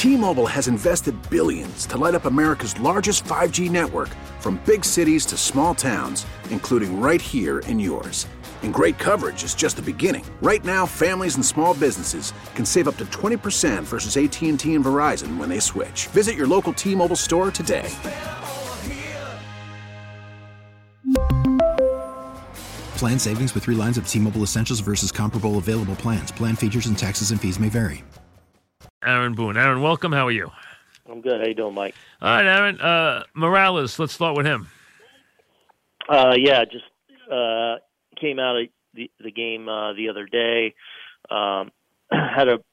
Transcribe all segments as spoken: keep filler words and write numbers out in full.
T-Mobile has invested billions to light up America's largest five G network, from big cities to small towns, including right here in yours. And great coverage is just the beginning. Right now, families and small businesses can save up to twenty percent versus A T and T and Verizon when they switch. Visit your local T-Mobile store today. Plan savings with three lines of T-Mobile Essentials versus comparable available plans. Plan features and taxes and fees may vary. Aaron Boone. Aaron, welcome. How are you? I'm good. How you doing, Mike? All right, Aaron. Uh, Morales, let's start with him. Uh, yeah, just uh, came out of the, the game uh, the other day. Um, had a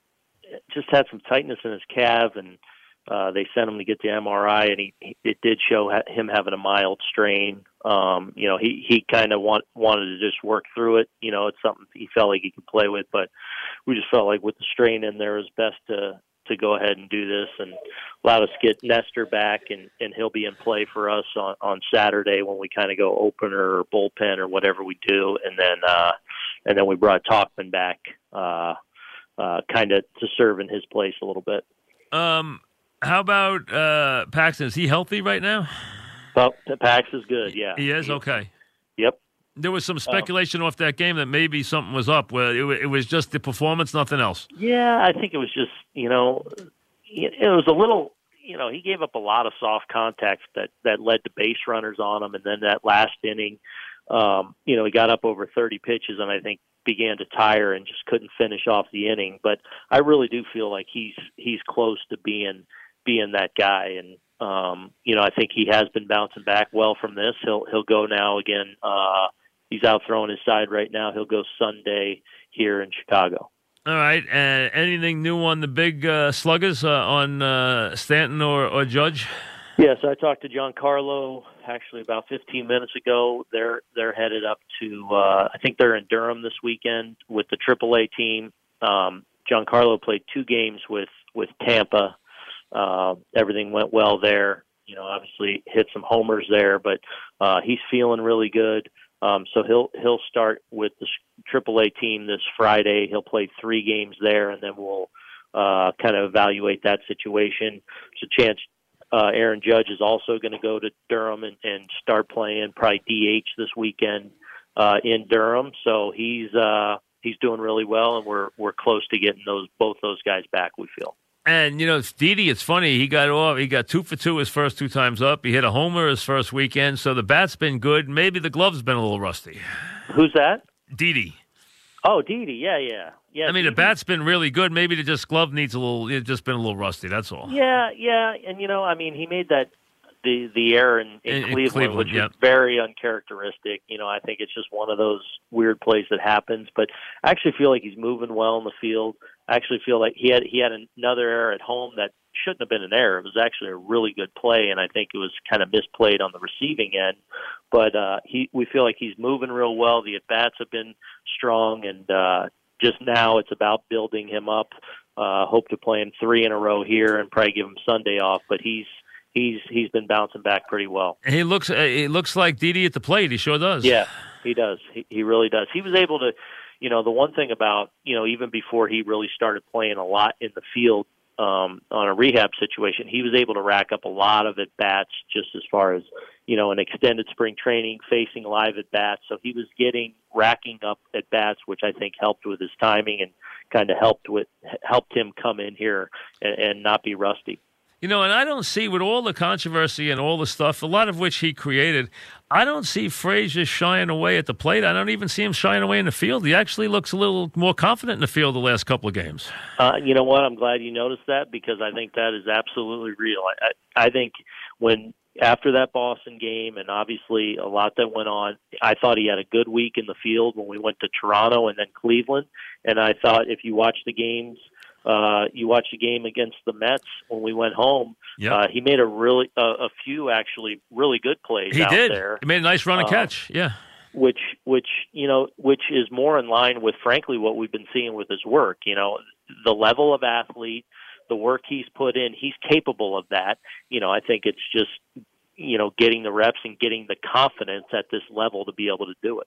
just had some tightness in his calf, and uh, they sent him to get the M R I, and he, he it did show ha- him having a mild strain. Um, you know, he, he kind of want, wanted to just work through it. You know, it's something he felt like he could play with, but we just felt like with the strain in there, it was best to, to go ahead and do this and allow us to get Nestor back, and, and he'll be in play for us on, on Saturday when we kind of go opener or bullpen or whatever we do. And then, uh, and then we brought Talkman back, uh, uh, kind of to serve in his place a little bit. Um, how about, uh, Paxton? Is he healthy right now? Well, Pax is good, yeah. He is? He, okay. Yep. There was some speculation um, off that game that maybe something was up. Where it, it was just the performance, nothing else. Yeah, I think it was just, you know, it, it was a little, you know, he gave up a lot of soft contacts that, that led to base runners on him. And then that last inning, um, you know, he got up over thirty pitches and I think began to tire and just couldn't finish off the inning. But I really do feel like he's he's close to being being that guy. And, Um, you know, I think he has been bouncing back well from this. He'll he'll go now again. Uh, he's out throwing his side right now. He'll go Sunday here in Chicago. All right. Uh, anything new on the big uh, sluggers uh, on uh, Stanton or, or Judge? Yes, I talked to Giancarlo actually about fifteen minutes ago. They're they're headed up to uh, I think they're in Durham this weekend with the triple A team. Um, Giancarlo played two games with with Tampa. Uh, everything went well there. You know, obviously hit some homers there, but uh, he's feeling really good. Um, so he'll he'll start with the triple A team this Friday. He'll play three games there, and then we'll uh, kind of evaluate that situation. There's a chance uh, Aaron Judge is also going to go to Durham and, and start playing, probably D H this weekend uh, in Durham. So he's uh, he's doing really well, and we're we're close to getting those both those guys back, we feel. And, you know, Didi, it's funny. He got off. He got two for two his first two times up. He hit a homer his first weekend. So the bat's been good. Maybe the glove's been a little rusty. Who's that? Didi. Oh, Didi. Yeah, yeah. yeah. I mean, Didi. The bat's been really good. Maybe the just glove needs a little, it's just been a little rusty. That's all. Yeah, yeah. And, you know, I mean, he made that, the, the error in, in, in, in Cleveland, Cleveland, which yeah. is very uncharacteristic. You know, I think it's just one of those weird plays that happens. But I actually feel like he's moving well in the field. I actually feel like he had he had another error at home that shouldn't have been an error. It was actually a really good play, and I think it was kind of misplayed on the receiving end. But uh, he, we feel like he's moving real well. The at-bats have been strong, and uh, just now it's about building him up. Uh, hope to play him three in a row here and probably give him Sunday off. But he's he's he's been bouncing back pretty well. He looks uh, he looks like Didi at the plate. He sure does. Yeah, he does. He, he really does. He was able to. You know, the one thing about, you know, even before he really started playing a lot in the field um, on a rehab situation, he was able to rack up a lot of at-bats just as far as, you know, an extended spring training, facing live at-bats. So he was getting, racking up at-bats, which I think helped with his timing and kind of helped with helped him come in here and, and not be rusty. You know, and I don't see, with all the controversy and all the stuff, a lot of which he created, I don't see Frazier shying away at the plate. I don't even see him shying away in the field. He actually looks a little more confident in the field the last couple of games. Uh, you know what? I'm glad you noticed that, because I think that is absolutely real. I, I, I think when after that Boston game, and obviously a lot that went on, I thought he had a good week in the field when we went to Toronto and then Cleveland. And I thought if you watch the games, Uh, you watched the game against the Mets when we went home. Yep. Uh, he made a really uh, a few actually really good plays he out did. there. He made a nice run and uh, catch. Yeah, which which you know which is more in line with frankly what we've been seeing with his work. You know, the level of athlete, the work he's put in, he's capable of that. You know, I think it's just you know getting the reps and getting the confidence at this level to be able to do it.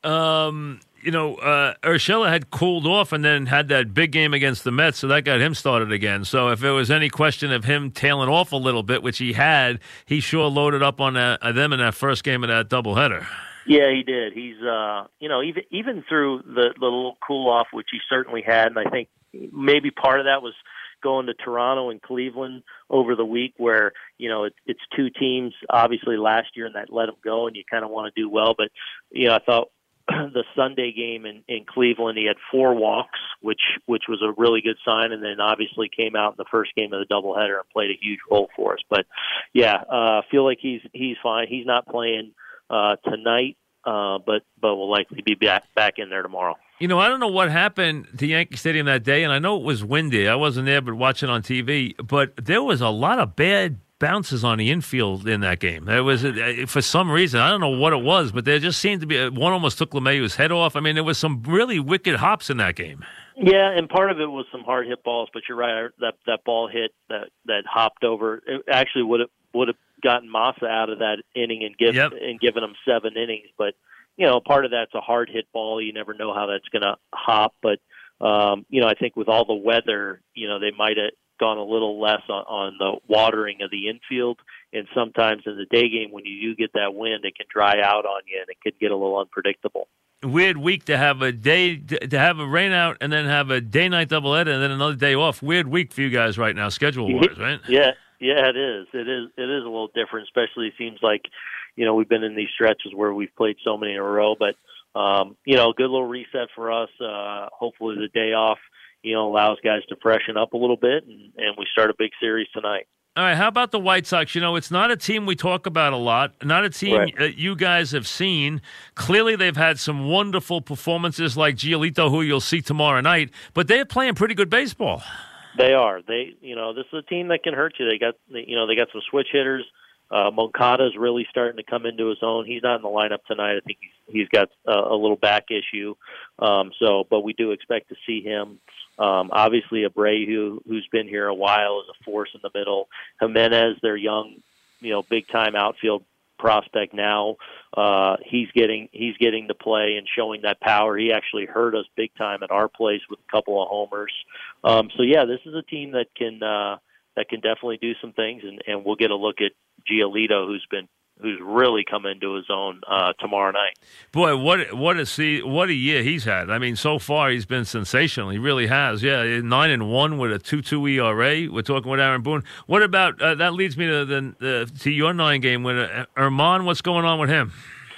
Um, you know, uh, Urshela had cooled off and then had that big game against the Mets, so that got him started again. So if there was any question of him tailing off a little bit, which he had, he sure loaded up on that, uh, them in that first game of that doubleheader. Yeah, he did. He's, uh, you know, even even through the, the little cool off, which he certainly had, and I think maybe part of that was going to Toronto and Cleveland over the week, where you know it, it's two teams obviously last year, and that let him go, and you kind of want to do well. But you know, I thought the Sunday game in, in Cleveland, he had four walks, which which was a really good sign, and then obviously came out in the first game of the doubleheader and played a huge role for us. But yeah, I uh, feel like he's he's fine. He's not playing uh, tonight, uh, but but will likely be back back in there tomorrow. You know, I don't know what happened to Yankee Stadium that day, and I know it was windy. I wasn't there, but watching on T V. But there was a lot of bad bounces on the infield in that game. There was, for some reason, I don't know what it was, but there just seemed to be, one almost took LeMahieu's head off. I mean, there was some really wicked hops in that game. Yeah, and part of it was some hard hit balls, but you're right, that that ball hit that that hopped over. It actually would have would have gotten Massa out of that inning and give, yep. and given him seven innings, but you know, part of that's a hard hit ball. You never know how that's going to hop, but um, you know, I think with all the weather, you know, they might have gone a little less on, on the watering of the infield, and sometimes in the day game when you do get that wind, it can dry out on you and it could get a little unpredictable. Weird week to have a day to have a rain out and then have a day night doubleheader and then another day off. Weird week for you guys right now, schedule wise, right? Yeah, yeah, it is. It is. It is a little different, especially it seems like, you know, we've been in these stretches where we've played so many in a row, but um, you know, a good little reset for us. Uh, hopefully, the day off, you know, allows guys to freshen up a little bit, and, and we start a big series tonight. All right, how about the White Sox? You know, it's not a team we talk about a lot, not a team right. uh, you guys have seen. Clearly, they've had some wonderful performances like Giolito, who you'll see tomorrow night, but they're playing pretty good baseball. They are. They, you know, this is a team that can hurt you. They got, you know, they got some switch hitters. Uh, Moncada's really starting to come into his own. He's not in the lineup tonight. I think he's he's got a, a little back issue. Um, so, but we do expect to see him. Um, obviously, Abreu, who's been here a while, is a force in the middle. Jimenez, their young, you know, big time outfield prospect now. Uh, he's getting he's getting to play and showing that power. He actually hurt us big time at our place with a couple of homers. Um, so yeah, this is a team that can uh, that can definitely do some things, and, and we'll get a look at Giolito, who's been who's really come into his own uh, tomorrow night. Boy, what what a see what a year he's had. I mean, so far he's been sensational. He really has. Yeah, nine and one with a two two E R A. We're talking with Aaron Boone. What about uh, that? Leads me to the, the to your nine game with uh, Herman. What's going on with him?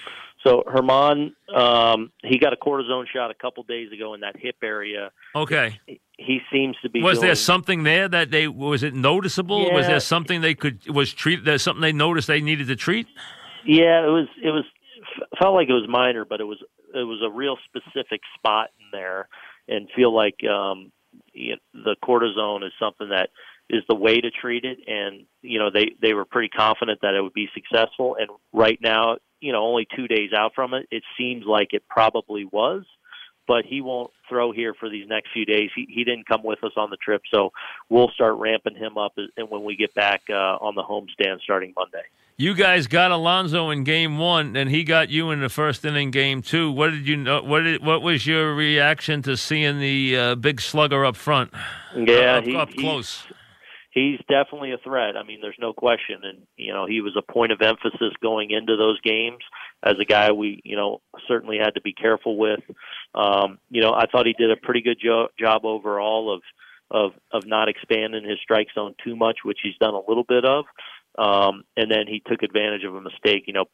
So Herman, um, he got a cortisone shot a couple days ago in that hip area. Okay. He, he seems to be. Was doing, there something there that they was it noticeable? Yeah. Was there something they could was treat? There's something they noticed they needed to treat? Yeah, it was. It was felt like it was minor, but it was it was a real specific spot in there, and feel like um, you know, the cortisone is something that is the way to treat it. And you know, they they were pretty confident that it would be successful. And right now, you know, only two days out from it, it seems like it probably was. But he won't throw here for these next few days. He he didn't come with us on the trip, so we'll start ramping him up and when we get back uh, on the homestand starting Monday. You guys got Alonso in game one, and he got you in the first inning, game two. What did you know? What did, what was your reaction to seeing the uh, big slugger up front? Yeah, uh, up, he, up close. He's, he's definitely a threat. I mean, there's no question, and you know, he was a point of emphasis going into those games as a guy we, you know, certainly had to be careful with. Um, you know, I thought he did a pretty good jo- job overall of of of not expanding his strike zone too much, which he's done a little bit of. Um, and then he took advantage of a mistake. You know,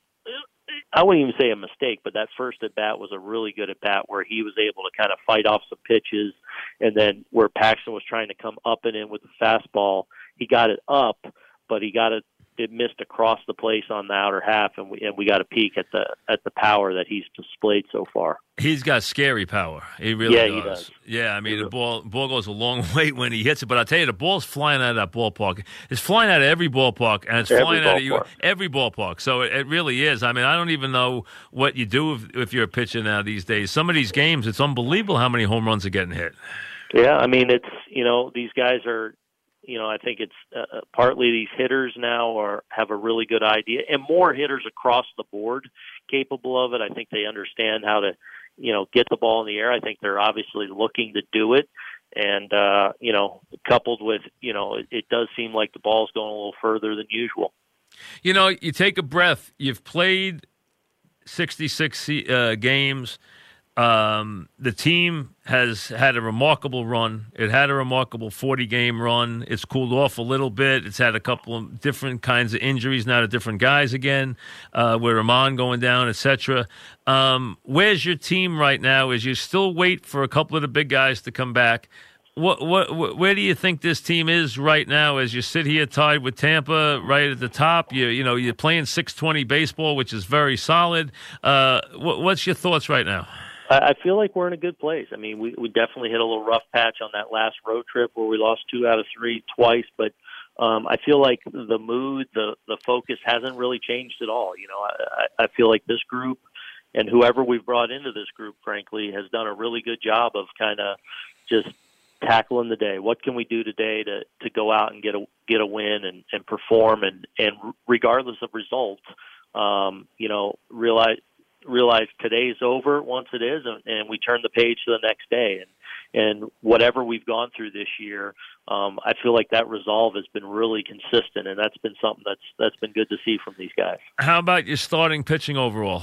I wouldn't even say a mistake, but that first at bat was a really good at bat where he was able to kind of fight off some pitches, and then where Paxton was trying to come up and in with the fastball, he got it up, but he got it. It missed across the place on the outer half, and we and we got a peek at the at the power that he's displayed so far. He's got scary power. He really yeah, does. He does. Yeah, I mean, the ball ball goes a long way when he hits it. But I tell you, the ball's flying out of that ballpark. It's flying out of every ballpark, and it's every flying ballpark. out of you every ballpark. So it, it really is. I mean, I don't even know what you do if, if you're a pitcher now these days. Some of these games, it's unbelievable how many home runs are getting hit. Yeah, I mean, it's, you know, these guys are you know, I think it's uh, partly these hitters now are have a really good idea, and more hitters across the board capable of it. I think they understand how to, you know, get the ball in the air. I think they're obviously looking to do it. And, uh, you know, coupled with, you know, it, it does seem like the ball's going a little further than usual. You know, you take a breath. You've played sixty-six uh, games. Um, the team has had a remarkable run. It had a remarkable forty-game run. It's cooled off a little bit. It's had a couple of different kinds of injuries now to different guys again, uh, with Ramon going down, et cetera. Um, where's your team right now? Is you still wait for a couple of the big guys to come back? What, what, where do you think this team is right now as you sit here tied with Tampa right at the top? You, you know, you're playing six twenty baseball, which is very solid. Uh, what, what's your thoughts right now? I feel like we're in a good place. I mean, we, we definitely hit a little rough patch on that last road trip where we lost two out of three twice, but um, I feel like the mood, the, the focus hasn't really changed at all. You know, I, I feel like this group and whoever we've brought into this group, frankly, has done a really good job of kind of just tackling the day. What can we do today to, to go out and get a get a win and, and perform and, and regardless of results, um, you know, realize realize today's over once it is, and, and we turn the page to the next day. And, and whatever we've gone through this year, um, I feel like that resolve has been really consistent, and that's been something that's that's been good to see from these guys. How about your starting pitching overall?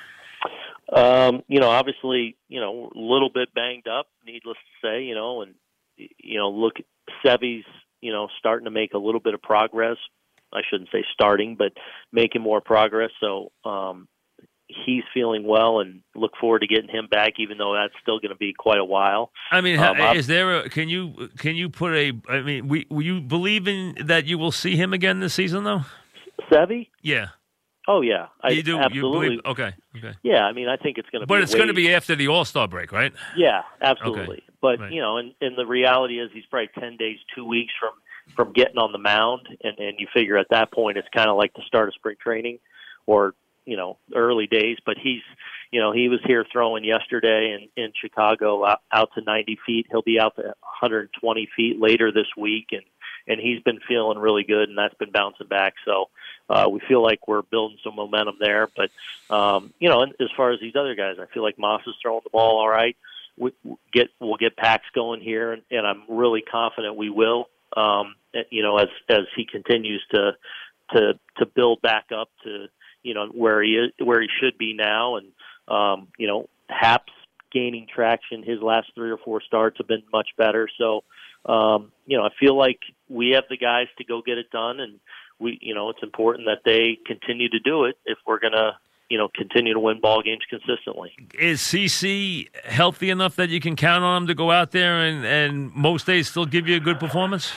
Um, you know, obviously, you know, a little bit banged up, needless to say, you know, and, you know, look, Sevy's, you know, starting to make a little bit of progress. I shouldn't say starting, but making more progress. So, um, he's feeling well and look forward to getting him back, even though that's still going to be quite a while. I mean, um, is there a, can you, can you put a, I mean, we, will you believe in that you will see him again this season though? Sevy? Yeah. Oh yeah. I, you do? Absolutely. You believe, okay. Okay. Yeah. I mean, I think it's going to be, but it's going to be after the All-Star break, right? Yeah, absolutely. Okay. But right. you know, and, and the reality is he's probably ten days, two weeks from, from getting on the mound. And, and you figure at that point, it's kind of like the start of spring training or, you know, early days, but he's, you know, he was here throwing yesterday in, in Chicago out, out to ninety feet. He'll be out to one hundred twenty feet later this week. And, and he's been feeling really good and that's been bouncing back. So, uh, we feel like we're building some momentum there, but, um, you know, and as far as these other guys, I feel like Moss is throwing the ball all right. We get, we'll get Pax going here and, and I'm really confident we will, um, you know, as, as he continues to, to, to build back up to, you know, where he is, where he should be now. And, um, you know, Haps gaining traction. His last three or four starts have been much better. So, um, you know, I feel like we have the guys to go get it done. And we, you know, it's important that they continue to do it if we're going to, you know, continue to win ball games consistently. Is C C healthy enough that you can count on him to go out there and, and most days still give you a good performance?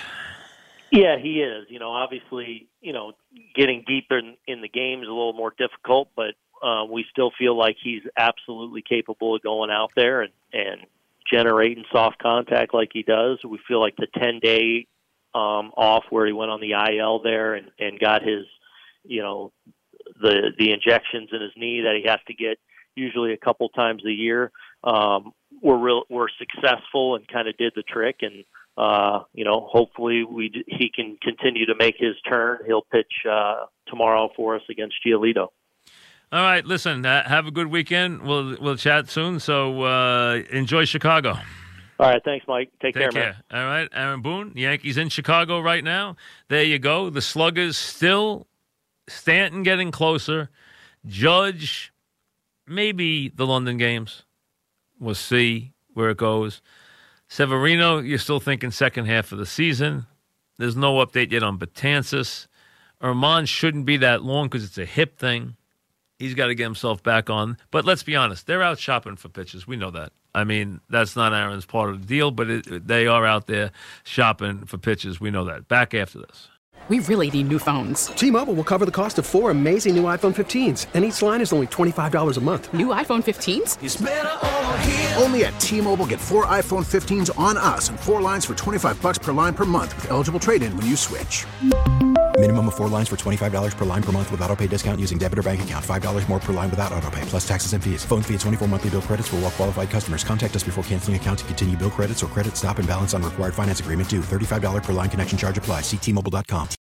Yeah, he is. You know, obviously, you know, getting deeper in, in the game is a little more difficult, but uh, we still feel like he's absolutely capable of going out there and, and generating soft contact like he does. We feel like the ten-day um, off where he went on the I L there and, and got his, you know, the the injections in his knee that he has to get usually a couple times a year, um, were real, were successful and kind of did the trick. And Uh, you know, hopefully we he can continue to make his turn. He'll pitch uh, tomorrow for us against Giolito. All right, listen, uh, have a good weekend. We'll we'll chat soon. So uh, enjoy Chicago. All right, thanks, Mike. Take, Take care, care, man. All right, Aaron Boone, Yankees in Chicago right now. There you go. The Sluggers still, Stanton getting closer. Judge, maybe the London games. We'll see where it goes. Severino, you're still thinking second half of the season. There's no update yet on Betances. Armand shouldn't be that long because it's a hip thing. He's got to get himself back on. But let's be honest, they're out shopping for pitches. We know that. I mean, that's not Aaron's part of the deal, but it, they are out there shopping for pitches. We know that. Back after this. We really need new phones. T-Mobile will cover the cost of four amazing new iPhone fifteens, and each line is only twenty-five dollars a month. New iPhone fifteens? It's better over here. Only at T-Mobile, get four iPhone fifteens on us and four lines for twenty-five dollars per line per month with eligible trade-in when you switch. Minimum of four lines for twenty-five dollars per line per month with autopay discount using debit or bank account. five dollars more per line without autopay, plus taxes and fees. Phone fee at twenty-four monthly bill credits for well qualified customers. Contact us before canceling account to continue bill credits or credit stop and balance on required finance agreement due. thirty-five dollars per line connection charge applies. See T Mobile dot com.